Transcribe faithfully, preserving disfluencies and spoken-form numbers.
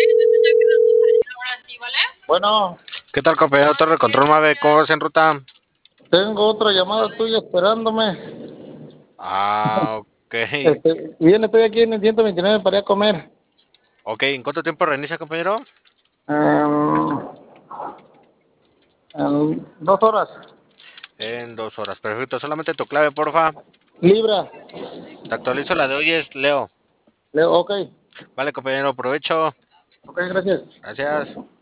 Bueno, ¿Qué tal, compañero Torre Control Mave? ¿Cómo vas en ruta? tengo otra llamada tuya esperándome. Ah, ok. Este, bien, estoy aquí en el ciento veintinueve para ir a comer. Ok, ¿en cuánto tiempo reinicia, compañero? Em, en dos horas. En dos horas. Perfecto. Solamente tu clave, porfa. Libra. Te actualizo la de hoy, es Leo. Leo, ok. Vale, compañero, provecho. Ok, gracias. Gracias.